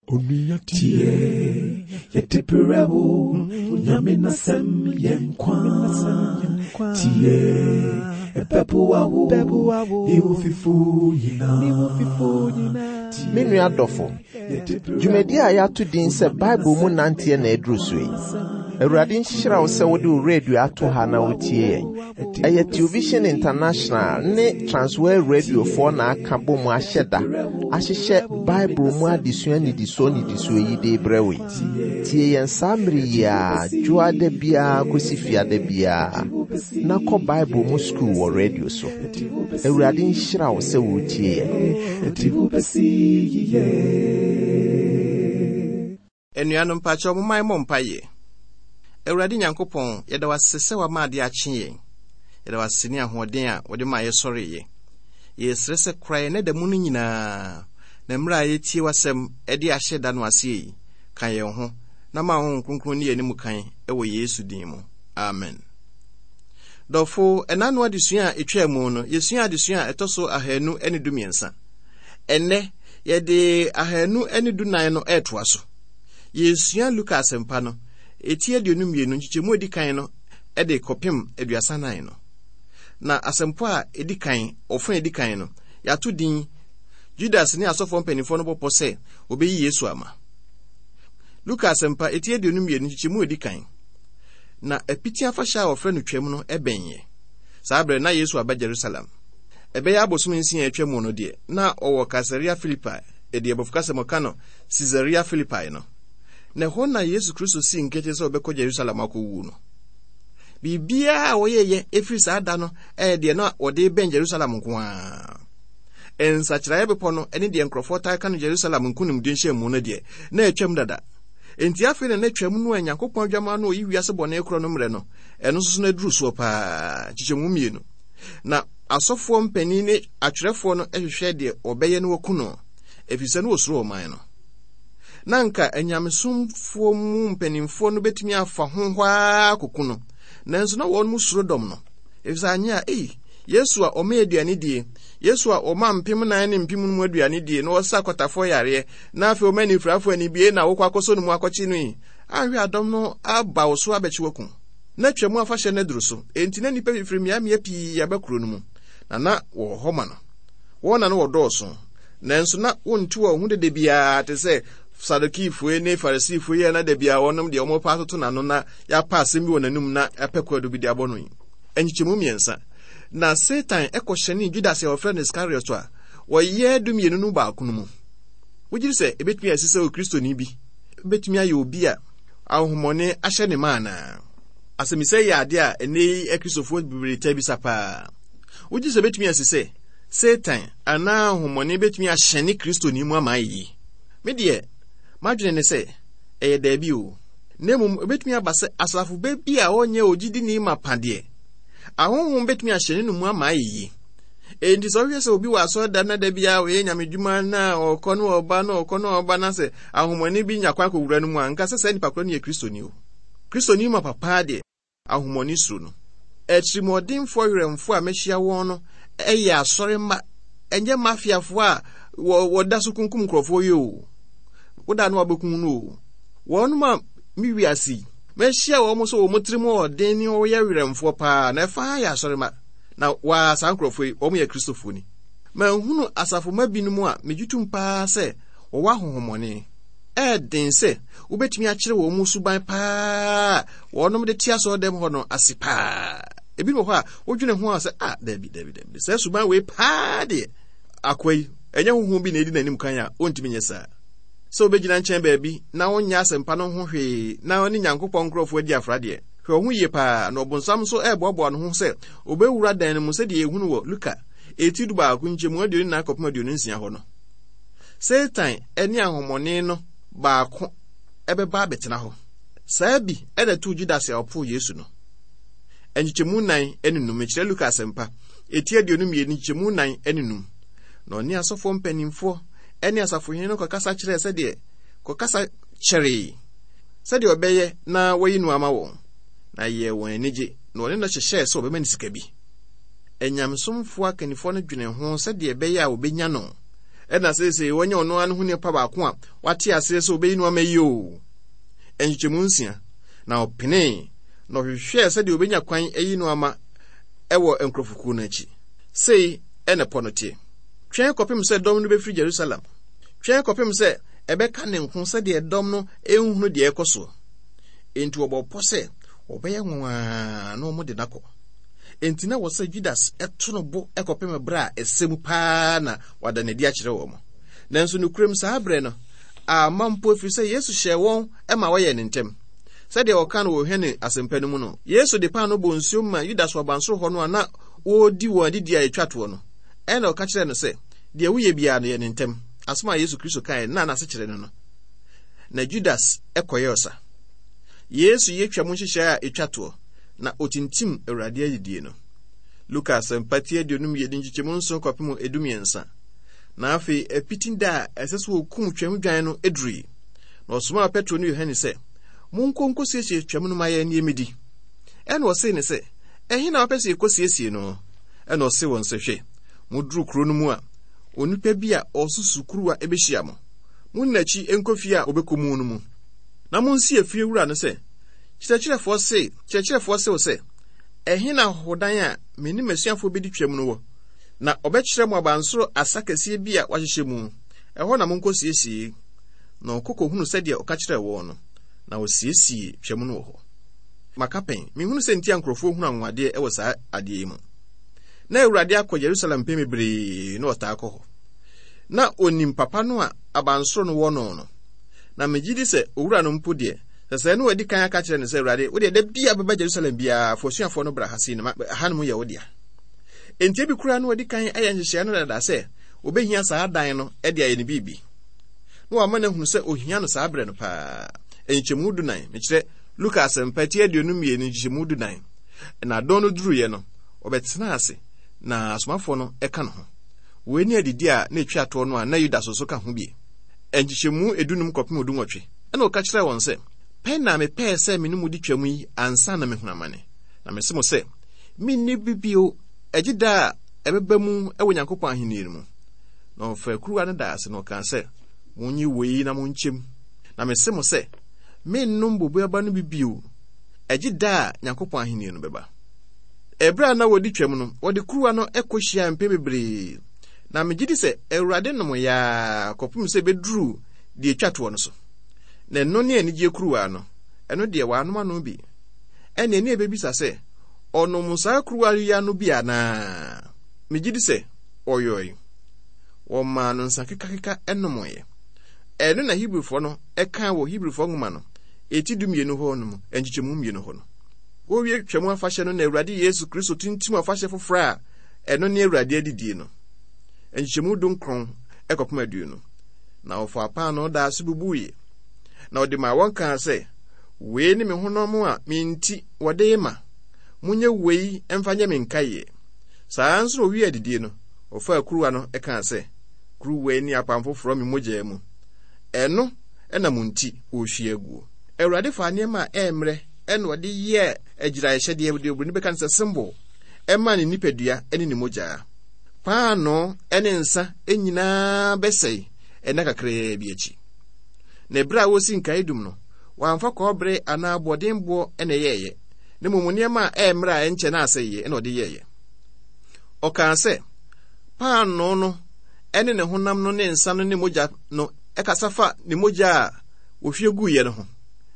Tie yetipirawo nyamina sem yenkwa tie epepuawo iwufifu yina Minu adofo dwumedi a yɛato din sɛ Bible mu nantie na eduru so yi. Awurade nhyira wo sɛ wode wo radio ato ha na wotie yɛn. Ɛyɛ Television International ne Transworld Radio for na aka bɔ mu ahyɛ da ahyehyɛ Bible mu adesua nidiso yi de brɛwe. Tie yɛn saa mmere yi a dwoa da biara kosi fiada biara na kɔ Bible mu school wɔ radio so. Awurade nhyira wo sɛ wotie yɛn. Enuanom pacho mo mai mo mpaye. Awurade Nyankopɔn yɛda wase sɛ wa ma ade akye yɛn. Yɛda wase ne ahoɔden a wɔde ma yɛ sɔre yɛ. Yɛsrɛ sɛ krae ne da mu no nyinaa. Na mmra yɛtie wasɛm ɛde ahyɛ da no ase yi. Kan yɛn ho na ma ho kronkron ne yɛn mu kan ɛwɔ Yesu din mu. Amen. Dɔfo ɛnano adesua a etwa mu no yɛsua adesua a ɛtɔ so 212. Enne yɛde 219 no ɛtoa so. Yɛsua Luka asɛmpa no etie aduonu mmienu nkyɛmu edi kan no ɛde kɔpem 39 no. Na asɛmpa a edi kan ɔfo edi kan no yɛato din Judas ne asɔfo mpanimfo no bɔpɔ sɛ obeyi Yesu ama. Luka asɛmpa etie aduonu mmienu nkyɛmu edi kan. Na apiti afahya a ɔfrɛ no twam no ɛbɛnyɛ. Saa bere na Yesu aba Jerusalem. Ɛbɛyɛ abosom nsia atwa mu no de na ɔwɔ Caesarea Philippi ɛde abofkasɛm ɔka no Caesarea Philippi no. Na hɔ na Yesu Kristo si nkete sɛ ɔbɛkɔ Jerusalem akɔwu no. Bibia a wɔyɛyɛ efiri saa da no ɛde na ɔde bɛn Jerusalem nko a. Ensakyerɛ bepɔ no ɛne de nkrɔfo taa ka no Jerusalem nkunim de nhyɛ mu no de na atwam dada. Enti afei na atwam no a Nyankopɔn adwama no oyi wiase bɔne korɔ no mrɛ no ɛno nso na duru so paa kyekyɛmu mmienu. Na asɔfoɔ mpanin ne atwerɛfoɔ no ɛhwehwɛ de ɔbɛyɛ no wakuno efisɛ no osuro ɔman no. Na nka anyamesomfoɔ mu mpanimfoɔ no betumi afa ho hwaa kokunu no. Nanso na wɔn mu suro dɔm no. Efisɛ anya Yesu a ɔma aduane die, Yesu a ɔma mpem nan ne mpem mu aduane die na ɔsa kɔtafoɔ yare na afei ɔma nifrafo ani bie na wokɔ akɔsɔ no mu akɔkye no yi. Ahwe adɔm no aba wo so abɛkye waku. Na twam afahyɛ no duru so. Enti na nipa fifiri miamia pii abakuro no mu. Na wɔ hɔ ma no. Wɔn na no wɔdɔɔso. Nanso na wontu wɔ hu dede biara te sɛ Sadukifo ne Farisifo yɛ na de bia wɔnom de ɔmo pa toto na no na ya pa asɛm bi wɔ nanum na apɛkɔ do bi de abɔ no yi. Enyikyemu miɛnsa. Na Satan ɛkɔhyɛne Judas a ɔfrɛ no Iscariot a wɔyɛ dumienu no baako no mu. Wogyiri sɛ ebetumi asise o Kristoni bi. Ebetumi ayɛ obi a ahomɔne ahyɛ ne maana. Asɛmisɛ yɛ ade a ene Kristofo bibiri ta bi sapa. Wogyiri sɛ ebetumi asise Satan ana ahomɔne betumi ahyɛne Kristoni mu ama yi. Me de madwene ne sɛ ɛyɛ daabi o. Nemum ebetumi aba sɛ asafo bebi a ɔnyɛ ogidi ni mapade. Ahonhom betumi ahyɛne no mu ama yi. Enti sɛ ɔhwɛ sɛ obi wɔ asɔda na da bia ɔyɛ nyamedwuma na ɔkɔ no ɔba na sɛ ahomɔne bi nya kwa kɔwura no mu anka sɛ sɛ nipa koro no yɛ Kristoni o. Kristoni ma papa de ahomɔne suro no. Ɛtrimɔdenfo werɛmfo a mehyia wɔn no ɛyɛ asɔre ma ɛnyɛ mafiafo a wɔda so kunkum nkrɔfo yi o. Woda no abɛkum no o. Wɔn ma miwiasi mehyia wɔn so wɔn trimu ɔden ne wɔyɛ werɛmfo paa na ɛfa yɛ asɔre ma na wa san nkrɔfo yi wɔn yɛ Kristofo ni. Ma hunu asafo ma binom a megyitum paa sɛ wɔwɔ ahohomɔne ɛden sɛ wobetumi akyerɛ wɔn mu suban paa wɔnom de tia so dem hɔ no ase paa. Ebi wɔ hɔ a wodwene ho a sɛ dabi sɛ suban we paa de akwai ɛnyɛ honhom bi na edi nanim kan a ontimi nyɛ saa. So obegyina nkyɛn baabi na wonya asɛmpa no ho hwee na ɔne Nyankopɔn nkrɔfo adi afrade hwɛ ho yie paa na ɔbonsam so ɛboaboa no ho sɛ obewura dan no mu sɛ de ehunu wɔ Luka etidu baako nkyɛmu aduonu na akɔpem aduonu nsia hɔ no. Satan ɛne ahomɔne no baako ɛbɛba abɛtena hɔ. Saa bi ɛna to Judas a ɔpo Yesu no. Enyikyemu nan ɛnenum kyerɛ Luka asɛmpa eti aduonu mmienu nkyɛmu nan ɛnenum. Na ɔne asɔfo mpanimfo ɛne asafohene no kɔkasa kyerɛ sɛdeɛ kɔkasa kyerɛ sɛdeɛ ɔbɛyɛ na wɔyi no ama wɔn na yɛ wɔn anigye na ɔne no hyehyɛ sɛ ɔbɛma ne sika bi. Enyamsomfo akanifo no dwene ho sɛdeɛ ɛbɛyɛ a obenya no ɛna sese wonye ono anu hu ne pa ba ko a wate ase so obeyi no amayo enchemu nsia na opene na ohwehwe se de obenya kwan eyi no ama ewo enkrofuku na chi sei ene ponotie twen kopim se dom no be firi Jerusalem twen kopim se ebeka ne nko se de dom no enhunu de ekoso enti obopo se obeye nwa no mo de nako enti na wose Judas eto no bo ekopim bra esemu pa na wada ne di a kire wo mo nanso no kurem sa abre no amampo firi se Yesu hye won ema woye ne ntem se de oka no wo hwene asempanu mu no Yesu de pa no bo nsuo ma Judas wabanso ho no na wodi wo adidi a etwato no ena oka kire no se de wuye bia no ye ne ntem asoma Yesu Kristo kan na se kire no na Judas ekoyosa Yesu yetwa mu hyehyɛ a etwato na otintim Awurade ayidie no Lukas empatie de onum yedi nchichemu nso kopim edumiensa na afi epitinda eseso okum twam dwan no eduri na osoma Petro ne Yohane se munkonko siesie twam no maye ne emedi ena ose ne se ehi na opese ekosiesie no ena ose won se hwe muduru kuro no mu a onipa bi a osusu kuruwa ebehia mo munnachi enkofi a obekomu no mu na munsi afie wura no se kyerɛkyerɛfo se wo se ehi na hodan a meni masuafo bedi twam no wo na obɛkyerɛ mo abansoro asakɛsie bi a wahyehyɛ mu ɛhɔ na monkosiesie na okoko hunu sɛ de ɔka kyerɛ wo no na osiesie twam no wo hɔ makapen me hunu sɛ ntia nkrofo hunu anwade ɛwɔ saa ade yi mu na Awurade akɔ Jerusalem pemebere na ɔta akɔ hɔ na onim papa no a abansoro no wɔ no na megidi sɛ owura no mpo de sɛ no wadi kan aka kyerɛ ne sɛ Awurade wo de bia baba Jerusalem bia fosuafo no bra hase no hanom yɛ wo dia enti bi kura no wadi kan ayɛ nhyehyɛ no dada sɛ obehia saa dan no de ayɛ ne bibi no wa mana hunu sɛ ohia no saa bre no pa enchemu dunan me kyerɛ Lukas empatie de onum yɛ ne enchemu dunan na don no duru yɛ no obetena ase na asomafo no ɛka no ho we ni adidi a na etwa to no a na Yuda so ka ho bi enchemu edunum kopim odunwotwe ɛna ɔka kyerɛ wɔn sɛ pen na me pɛ sɛ me no mu di twam yi ansa na me hunamane na me semo sɛ minni bibio agida ebeba mu ewo Nyankopɔn ahenni mu na ofa kuruwa no da ase no kan sɛ munyi wei na munchem na me semo sɛ mennom bobo aba no bibio agida Nyankopɔn ahenni no beba ebra na wodi twam no wodi kuruwa no ekohia mpe bebre na me gidi sɛ Awurade no mo ya kopum sɛ beduru di etwato no so na no ne ani gye kuruwa no eno de wa anoma no bi ene ani ebebisa sɛ ono musa kuruwa ya no bi ana megidi sɛ oyoy wo ma no nsa kekakeka enomoye eno na Hebrewfo no ɛka wo Hebrewfo ngoma no etidumie no ho no enchichemu mie no ho no wo wie twemu afahye no na Awurade Yesu Kristo tintim afahye fofora eno ne Awurade adidie no enchichemu dunkron ekopem adu no na ofa pa no da so bubuye na odi ma wonka sɛ we ni me honom a minti wode ma munye wei emfanye menkaye saa nso wi adidie no ofa kuruwa no ɛka sɛ kuruwa ni apamfo fro me mogya mu ɛno ɛna munti ohwie aguo Awurade fa ne ma emre ɛna ode ye agira hyɛde de obru ni bɛka sɛ symbol ɛma ne nipadua ɛne ne mogya paano ɛne nsa enyina bɛsɛe ɛna kakra bi achi na bra wosi nkaidum no wamfa kɔbre ana bodembo ene yeye ne mumuniema emra enche na aseye ene ode yeye oka se paano no ene ne honam no ne nsa no ne mogya no ekasafa ne mogya ohwie gu ye no ho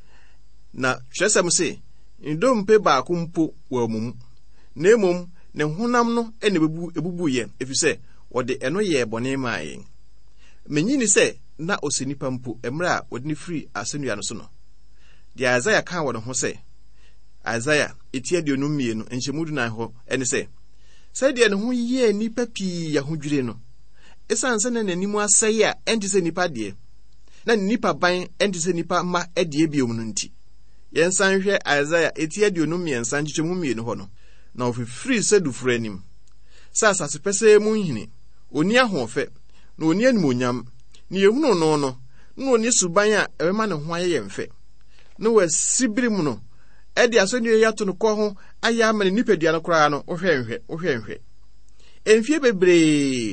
na hwesem se ndompe ba akumpo wa mum na emom ne honam no ene ebubu ye efise ode eno ye bone maaye menyini se na osenipa mpo emra wodini free asenua no so no dia Isaiah kan wo no ho se Isaiah etia de onum mie no enchemudu na ho ene se de ne ho ye nipa pii ya hodwire no esanse na nanimu asɛe a enti se nipa de na nipa ban enti se nipa ma ade biom no nti yensan hwɛ Isaiah etia de onum mie nsan nchechemu mie no ho no na ofifiri se dufura anim sasa se pese mu nhini oni ahofe na oni animonyam ni ehunu no no oni suban a ebema ne ho ayɛ mfe no wasibiri mu no ɛde asɔni yato no kɔ ho ayɛ ama ne nipadua no koraa no wohwɛ enfie bebree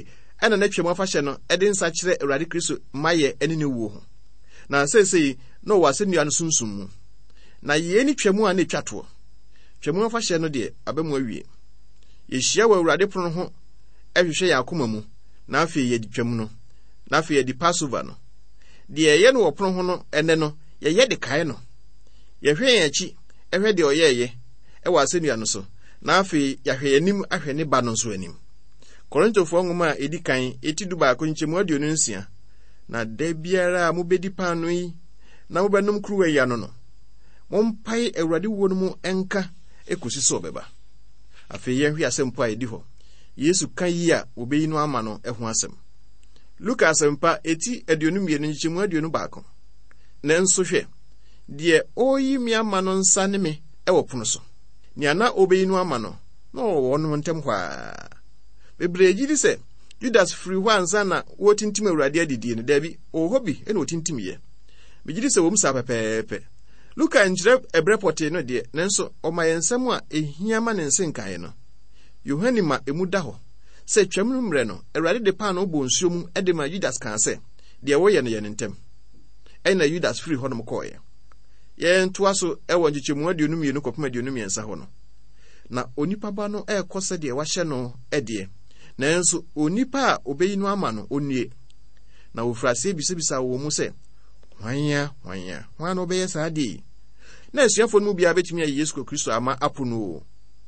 ɛna na Twam Afahyɛ no ɛde nsa kyerɛ Awurade Kristo mayɛ ɛne ne wuo ho. Na sesei no wɔ asɛnnua no sunsum mu. Na yɛn ni Twam a na etwa toɔ. Twam Afahyɛ no deɛ abamu awie. Yɛhyia wɔ Awurade pono ho ɛhwehwɛ yɛn akoma mu. Na afei yɛdi Twam no. Na afei yɛdi Passover no. Deɛ yɛn wɔ pono ho no ɛnɛ no yɛyɛ de kae no. Yɛhwɛ yɛn akyi ɛhwɛ deɛ ɔyɛɛyɛ ɛwɔ asɛnnua no so. Na afei yɛhwɛ yɛn anim ahwɛ ne ba no nso anim. Korintofoɔ nwoma a edi kan eti du baako nkyɛmu aduonu nsia. Na da biara a mobedi paano yi na mobɛnom kuruwa yi ano no, mompae Awurade wuo no mu ɛnka ekosi sɛ ɔbɛba. Afei yɛnhwɛ asɛm po a edi hɔ. Yesu ka yi a obeyi no ama no ɛho asɛm. Luka asɛmpa eti 22 nkyɛmu aduonu baako. Na nso hwɛ, deɛ oyi mi ama no nsa ne me ɛwɔ pono so. Nea na obeyi no ama no na ɔwɔ no ntɛm hɔ. Bebree gidi sɛ Judas firi hɔ ansa na wɔtintim Awurade adidie no dabi ɔwɔ bi ɛna wɔtintim yɛ. Begidi sɛ wɔm saa pɛpɛɛpɛ. Luka nkyerɛ ɛbrɛ pɔtee no deɛ nanso ɔma yɛn nsɛm a ehia ma ne nsenkae no. Yohane ma emu da hɔ sɛ Twam no mmerɛ no Awurade de paano bɔ nsuo mu ɛde ma Judas kaa sɛ deɛ wɔyɛ no yɛ ne ntɛm. Ɛna Judas firi hɔ nom kɔɔɛ. Yɛn toa so ɛwɔ nkyɛmu aduonu mmienu kɔpem aduonu mmiɛnsa hɔ no. Na onipa ba no ɛkɔ sɛ deɛ wahyɛ no ɛdeɛ. Nanso onipa a obeyi no ama no onnie. Na ofrase bisabisa wɔ mu sɛ hwan no bɛyɛ saa de. Na asuafo no mu bia betumi ayi Yesu Kristo ama apo no.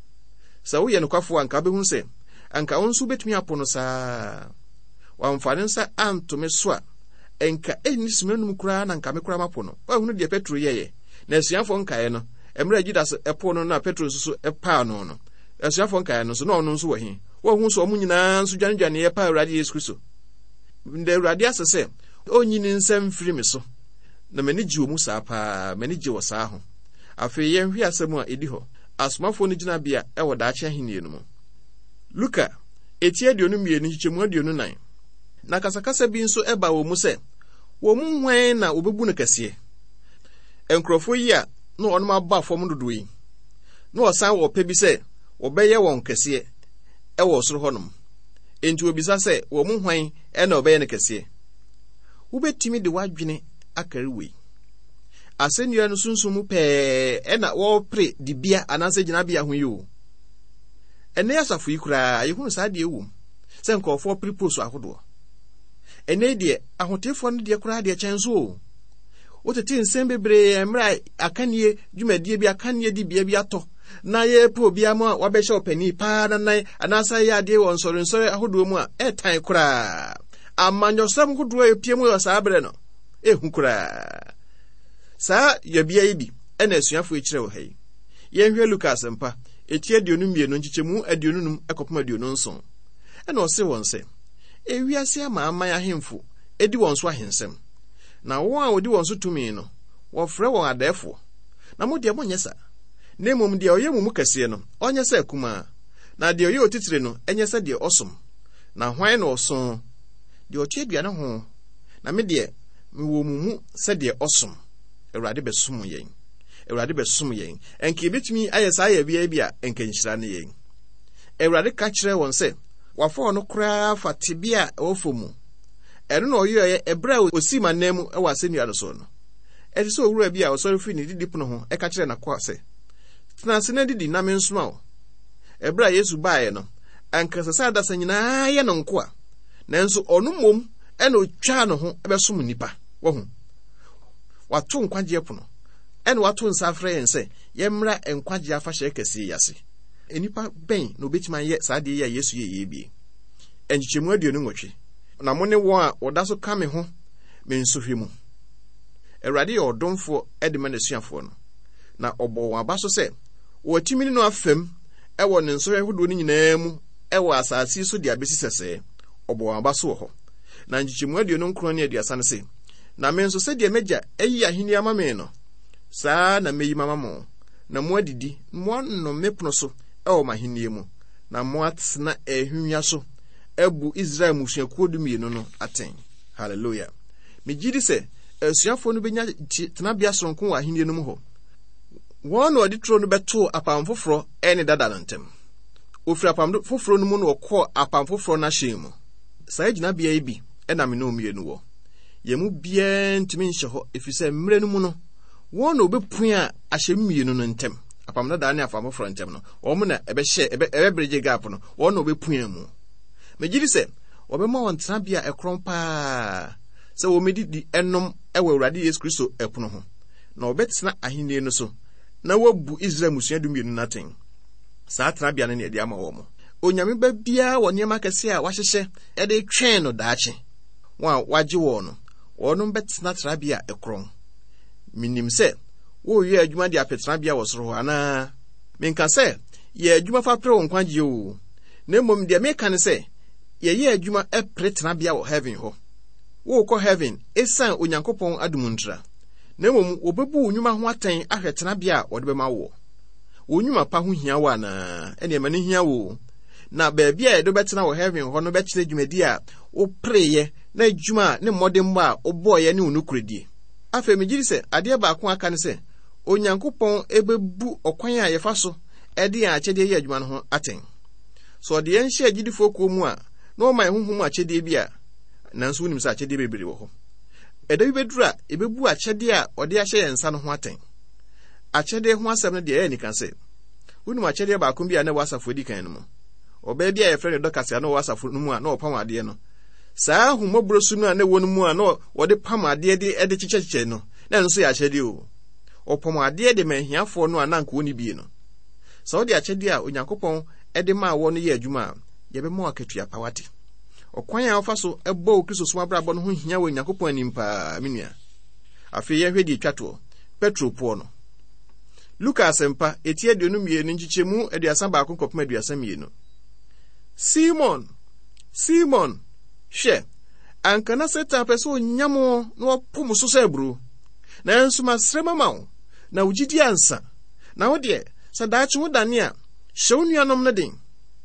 Sɛ woyɛ no kwafo anka behu sɛ anka wo nso betumi apo no saa. Wamfa ne nsa antome so a enka enni simanum kura na nka me kura mapo no. Wa hunu de Petro yɛyɛ. Na asuafo nkae no emra Judas ɛpo no na Petro nso so ɛpaa no no. Asuafo nkae no so na ɔno nso wɔ he. Wa hu so ɔmo nyinaa nso dwanedwane yɛ pa Awurade Yesu Kristo. Nde Awurade asɛ sɛ onyini nsɛm firi me so. Na mani gye mu saa pa, mani gye wɔ saa ho. Afei yɛnhwɛ asɛm a edi hɔ. Asomafo no gyina bia ɛwɔ daakye ahenni no mu. Luka eti 22 nkyɛmu aduonu 9. Na kasakasa bi nso ɛba wɔ mu sɛ wɔ mu hwan na obebu no kɛseɛ. Nkrɔfo yi a na ɔnom aba fam dodo yi. Na ɔsan wɔ pɛ bi sɛ wɔbɛyɛ wɔn kɛseɛ ɛwɔ soro hɔnom. Enti obisa sɛ wɔ mu hwan ɛna ɔbɛyɛ no kɛseɛ. Wobɛtumi de wadwene akari wei. Asɛnnua no sunsum mu pɛɛ ɛna wɔpere dibia anaasɛ gyinabea ho yi o. Ɛnɛ asafo yi koraa yɛhunu saa deɛ wom sɛ nkɔɔfoɔ pere poso ahodoɔ. Ɛnɛ deɛ ahotefoɔ no deɛ koraa deɛ kyɛn so o. Wotete nsɛm bebree mmerɛ akanie dwumadie bi akanie di bia bi atɔ na yɛpɛ obi ama wabɛhyɛ ɔpani paa na nan anaasa yɛ adeɛ wɔ nsɔrensɔre ahodoɔ mu a ɛtan koraa. Amanyɔsɛm ahodoɔ epie mu wɔ saa berɛ no ehu koraa. Saa yɛbea yi bi ɛna asuafo ekyirɛ wɔ ha yi. Yɛnhwɛ Luka asɛmpa eti 22 nkyɛmu aduonum ɛkɔpem aduonu nson. Ɛna ɔse wɔn sɛ ewiase ama ahemfo edi wɔn so ahensɛm. Na wɔn a wɔdi wɔn so tumi no wɔfrɛ wɔn adɛɛfo. Na mo deɛ monyɛ saa. Na mmom deɛ ɔyɛ mu kɛseɛ no ɔnyɛ sɛ kuma. Na deɛ ɔyɛ otitire no ɛnyɛ sɛ deɛ ɔsom. Na hwan na ɔsom deɛ ɔtwe aduane ho. Na me deɛ mewɔ mu sɛ deɛ ɔsom. Awurade bɛsom yɛn. Awurade bɛsom yɛn. Enke betumi ayɛ saa yɛ bia bi a enke nhyira ne yɛn. Awurade ka kyerɛ wɔn sɛ wafa ɔno koraa fa tebea ɔfo mu. Ɛno na ɔyɛ ɛbrɛ a osi manan mu ɛwɔ asɛnnua no so no. Ɛte sɛ owura bi a ɔsɔre firi ne didipono ho ɛka kyerɛ n'akoa sɛ tena ase na didi na me nsoma wo. Ɛbrɛ a Yesu baeɛ no ankasa sɛ adasa nyinaa yɛ no nkoa. Nanso ɔno mmom ɛna otwa no ho ɛbɛsom nipa. Wɔho wato nkwagye pono ɛna wato nsa afrɛ yɛn sɛ yɛmmra nkwagye afahyɛ kɛse yase. Enipa bɛn na obetuma yɛ saa de yɛ Yesu yɛ bi. Enkyɛmu aduonu nwɔtwe. Na mo ne wɔn a wɔda so ka me ho me nsohwɛ mu. Awurade yɛ ɔdomfo ɛde ma n'asuafoɔ no. Na ɔbɔ wɔn aba so sɛ wɔtumi ne no afam ɛwɔ ne nsohwɛ ahodoɔ no nyinaa mu ɛwɔ asase so de abesi sɛsɛɛ. Ɔbɔ wɔn aba so wɔ hɔ. Na nkyɛmu aduonu nkron ne aduasa no sɛ na me nso sɛ deɛ megya ayi ahenni ama me no saa na meyi mama mo. Na mo adidi mo anom me pono so ɛwɔ mahenni mu. Na mo atena ahunwa so ebu Israel musuakuo dumienu no aten. Hallelujah. Megidi sɛ asuafo no benya tenabea sonko wɔ ahenni no mu hɔ. Wɔn na ɔde turo no bɛto apam foforo ɛne dada no ntem. Ofiri apam foforo no mu no ɔkɔ apam foforo no ahyɛn mu. saa gyinabea yi bi ɛna me no mmienu wɔ. Yɛmu biara ntumi nhyɛ hɔ efisɛ mmerɛ no mu no wɔn na obepun a ahyɛ mmienu no ntɛm. Apamna da ne afamo frɔ ntɛm no wɔn na ɛbɛbrɛgye gap no wɔn na obepun mu. Megyiri sɛ wɔbɛma wɔn tenabea ɛkron paa sɛ wɔmedidi ɛnom ɛwɔ Awurade Yesu Kristo ɛpono ho. Na wɔbɛtena ahenni no so na wɔbu Israel musua dumienu naten. Saa tenabea no ne ɛde ama wɔn. Onyame ba biara wɔ nneɛma kɛse a wahyehyɛ ɛde twɛn no daakye. Wɔn a wagye wɔn no wɔn bɛtena tenabea ɛkron. Minim sɛ wɔyɛ adwuma de apɛtenabea wɔ soro hɔ anaa. Menka sɛ yɛ adwuma fa pere wɔn kwagye o. Na mmom deɛ meka ne sɛ yɛyɛ adwuma ɛpere tenabea wɔ heaven hɔ. Wɔkɔ heaven esan Onyankopɔn adumuntra. Na mmom wɔbɛbu nnwuma ho atɛn ahwɛ tenabea a wɔde bɛma wo. Onnwuma pa ho hia wo anaa ɛne ma ne hia wo. Na baabi a yɛde bɛtena wɔ heaven hɔ no bɛkyerɛ dwumadi a wopreyɛ na adwuma ne mmɔdemmɔ a wobɔɔyɛ ne wo nokoredie. Afei megyiri sɛ adeɛ baako aka ne sɛ Onyankopɔn ebebu ɔkwan a yɛfa so ɛde akyɛdeɛ yɛ adwuma no ho atɛn. So ɔde yɛn hyɛ agyidifoɔ kuo mu a na ɔma ɛhohom akyɛdeɛ bi a nanso wonim sɛ akyɛdeɛ bebree wɔ hɔ. Ɛda bi bɛduru a ebebu akyɛdeɛ a ɔde ahyɛ yɛn nsa no ho atɛn. Akyɛdeɛ ho asɛm no deɛ ɛyɛ nika sɛ wonim akyɛdeɛ baako bi a na wɔ asafo adi kan no mu. Ɔbaa bi a yɛfrɛ no Dɔkase a na wɔ asafo no mu a na ɔpam adeɛ no. Saa ahomɔborɔ su no a na wɔ no mu a na wɔde pam adeɛ de kyekyɛkyɛ no na nso yɛ akyɛdeɛ o. Ɔpam adeɛ de manhiafoɔ no a na nka wɔn bie no. Sɛ wɔde akyɛdeɛ a Onyankopɔn ɛde maa wɔn no yɛ adwuma a yɛbɛma akatua pa wate. Ɔkwan a wɔfa so ɛbɔ wo Kristo som abrabɔ no ho hia wɔ Onyankopɔn anim paa me nua. Afei yɛhwɛ di twatoɔ Petro poɔ no. Luka asɛmpa eti 22 nkyekyɛmu 31-32. Simon hwɛ anka na Satan pɛ sɛ onyamo na wɔpom so sɛ aburo. Nanso masrɛ mama wo na wogyidi ansa. Na wo deɛ sɛ daakye wo dane a hyɛ wo nuanom no den.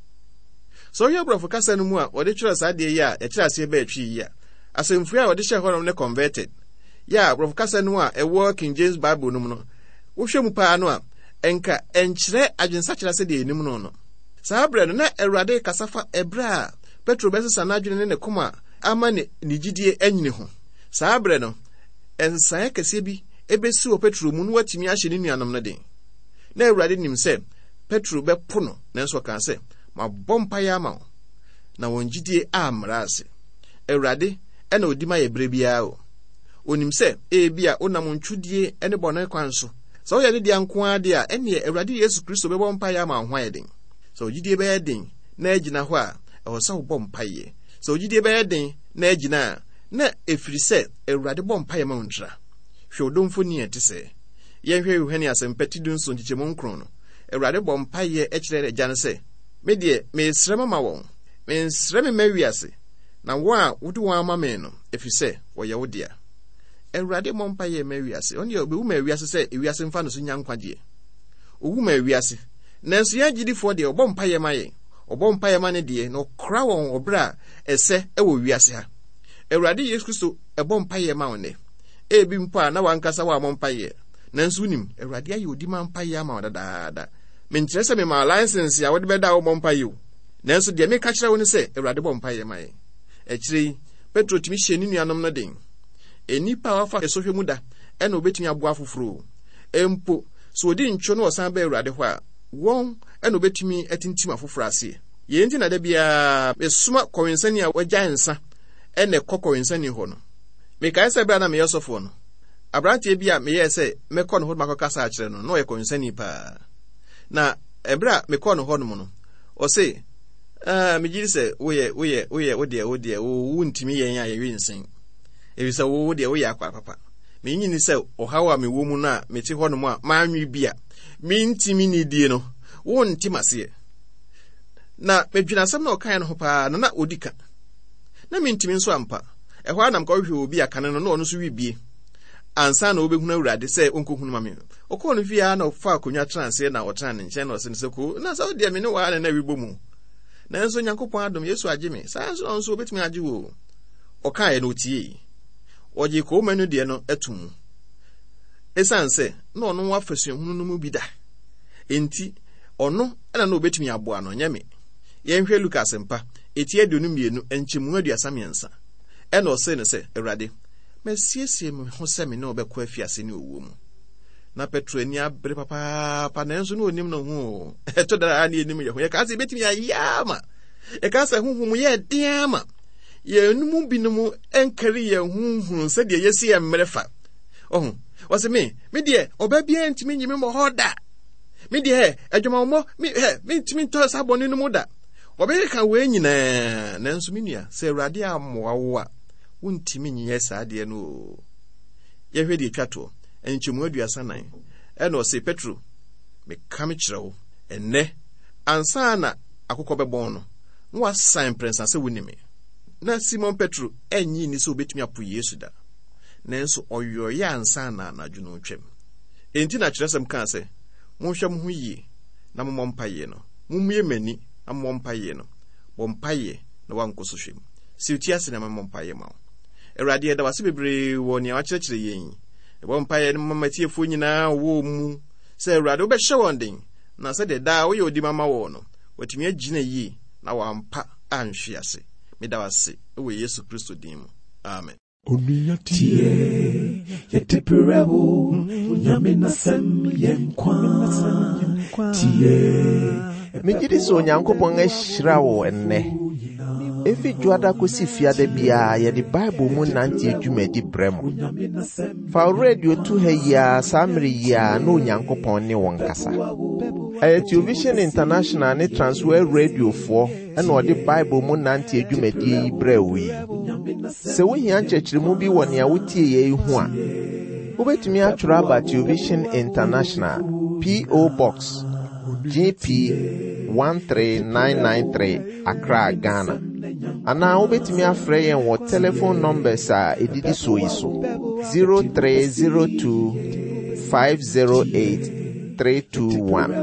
Sɛ ɔyɛ abrɔfo kasa no mu a wɔde twerɛ saa deɛ yi a yɛkyerɛ aseɛ bɛatwi yi a asɛmfua a wɔde hyɛ hɔ ne converted. Ya abrɔfo kasa no a ɛwɔ King James Bible no mu no wohwɛ mu paa no a ɛnka ɛnkyerɛ adwensakyerɛ sɛ deɛ enim no. Saa brɛ no na Awurade kasa fa ɛbrɛ a Petro bɛsesa n'adwene ne koma ama ne gyidie anyini ho. Saa brɛ no ɛnsae kɛseɛ bi ebesi wɔ Petro mu no watumi ahyɛ ne nuanom no den. Na Awurade nim sɛ Petro bɛpo no nanso ɔka sɛ mabɔ mpaeɛ ama wo na wɔn gyidie ammra ase. Awurade ɛna odi ma yɛ brɛ biara o. Onim sɛ ebia onam ntwudie ne bɔne kwan so. Sɛ woyɛ ne deɛ nko ara deɛ a ɛneɛ Awurade Yesu Kristo bɛbɔ mpaeɛ ama wo ho ayɛ den. Sɛ ogyidie bɛyɛ den na agyina hɔ a ɛwɔ sɛ wobɔ mpaeɛ. Sɛ ogyidie bɛyɛ den na agyina a na ɛfiri sɛ Awurade bɔ mpaeɛ ma wo ntra. Hwɛ odomfo ni ɛte sɛ yɛhwɛ Yohane asɛmpa ti 9 nkyekyɛmu 9 no. Awurade bɔ mpaeɛ ɛkyerɛ agya no sɛ me deɛ mesrɛ mama wɔn mensrɛ me ma wiase na wɔn a wode wɔn ama me no ɛfiri sɛ wɔyɛ wo dea. Awurade bɔ mpaeɛ ma wiase ɔne obewu ma wiase sɛ ewiase mfa no so nya nkwagye. Owu ma wiase nanso yɛn gyidifoɔ deɛ ɔbɔ mpaeɛ ma yɛn. Ɔbɔ mpaeɛ ma ne deɛ na ɔkora wɔn ɔbrɛ a ɛsɛ ɛwɔ wiase ha. Awurade Yesu Kristo ɛbɔ mpaeɛ ma wɔn. Ebi mpo a na wankasa wɔ amɔ mpaeɛ nanso nim Awurade ayɛ odi ma mpaeɛ ama wɔn dadaada. Menkyerɛ sɛ mema license a wɔde bɛda wo bɔ mpaeɛ o. Nanso deɛ meka kyerɛ wo ne sɛ Awurade bɔ mpaeɛ ma yɛn. Akyire yi Petro tumi hyɛ ne nuanom no den. Enipa a wafa ɛsɔhwɛ mu da ɛna obetumi aboa foforo. Empo so odi ntwo no ɔsan bɛ Awurade hɔ a wɔn ɛna obetumi atintim afoforo ase. Yɛn nti na da bia esuma kɔwensani a wɔgya nsa ɛna kɔkɔwensani hɔ no. Mekae sɛ bra na meyɛ sɔfo no. Abrante bi a meyɛ sɛ mekɔ no hɔ makɔkasa akyerɛ no na ɔyɛ kɔwensani paa. Na ebra mekɔ no hɔ no mu no. Ɔse megyiri sɛ wodeɛ wo ntimi yɛn a yɛwe nsen. Ebi sɛ wo deɛ woyɛ akwa papa. Menyini sɛ ɔhaw a mewɔ mu na mete hɔ no mu a maanwe bia. Mentimi ni die no. Wo ntim aseɛ. Na medwina asɛm na ɔkae no ho paa na odika. Na mentimi nso ampa. Ɛhɔ anam kɔhwehwɛ obi akane no na ɔno nso wibie. Ansa na obehunu Awurade sɛ onkohunu ma me. Ɔkɔ no fie a na ɔfa akonwa transe na ɔtran ne nkyɛn na ɔsɛ ne sɛ ko na sɛ ɔde me ne wa na wibɔ mu. Na nso Nyankopɔn adom Yesu agye me. Saa nso obetumi agye wo. Ɔkae no tie. Oje ko manu de no atum. Esan sɛ na ɔno wa fasuahunu no mu bi da. Enti ɔno ɛna na obetumi aboa no nyame. Yɛnhwɛ Lukas mpa etie aduonu mmienu enchemu aduasa miensa ena ose ne se Awurade mesiesie me ho se me na obekọ afiase ne owo mu na Petro ani abre papa na enso no onim no ho eto dara ani enim ye ho ye ka se betimi ayama e ka se huhum ye diama ye num binum enkari ye huhun se de yesi ye mrefa oh wase me de obabia ntimi nyime mo hoda me de adwuma mo me ntimi to sabone no mu da obe ka we nyina na enso menua se Awurade amoa wo a wontimi nyiye saade no ye hwede twato enchemu aduasa nan ena ose Petro me kam kirewo enne ansa na akokọ bebon no no wasan prensa se wonime na Simon Petro enyi ni se obetumi apo Yesu da nanso oyoye ansa na anadwo no twem enti na kiresem kan se monhwɛ mo ho yie na mo mpaye no mumue mani na mo mpaye no bo mpaye na wankoso hwem si utiase na mo mpaye ma Awurade da wase bebre wo ne akyerɛkyerɛ yɛn bo mpaye no mamatiefo nyina wo mu sɛ Awurade wobɛhyɛ wɔn den na sɛ de da wo yɛ odi mama wo no watumi agina yie na wampa anhwe ase meda wase wo Yesu Kristo din mu amen. Tie yeteperewo nyame nasem yenkwa tie Mejidi so Onyankopɔn ahyira wo enne efi juada kosi fiade bia ye di Bible mu nante adwumadi bremo fa radio tu heya samri ya no Onyankopɔn ne won kasa Television International ne Transworld Radio fo ena odi Bible mu nante adwumadi brewi se wo hia nkyekiremu bi wɔ nea wotie ye hu a wobetumi atworo aba Television International PO Box GP 13993 Accra, Ghana. Ana obetimi afre yen wo telephone numbers a edidi so yiso 0302 508 321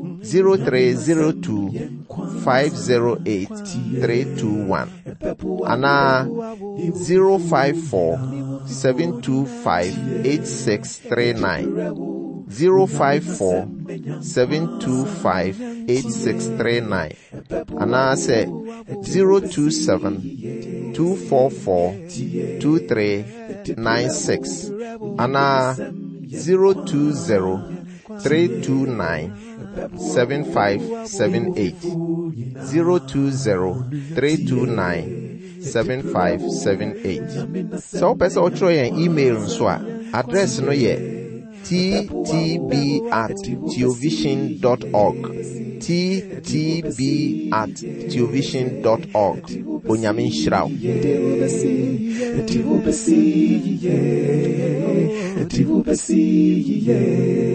0302 508 321 ana 054 725 8639 054 725 8639 ana say 027 244 2396 ana 020 329 7578 020 329 7578 so pesa otro yen email nso a address no ye ttb@theovision.org ttb@theovision.org Onyamin Shrao Tivubesi